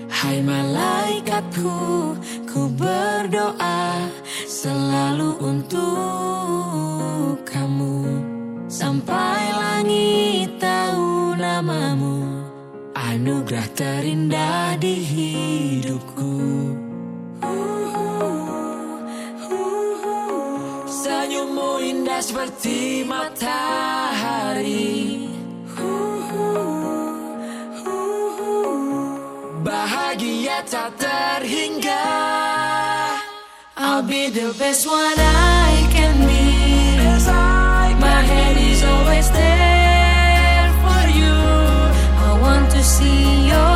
Hai malaikatku, ku berdoa selalu untuk kamu. Sampai langit tahu namamu, anugerah terindah di hidupku. Senyummu indah seperti matahari, bahagia tak terhingga. I'll be the best one I can be. My head is always there for you. I want to see your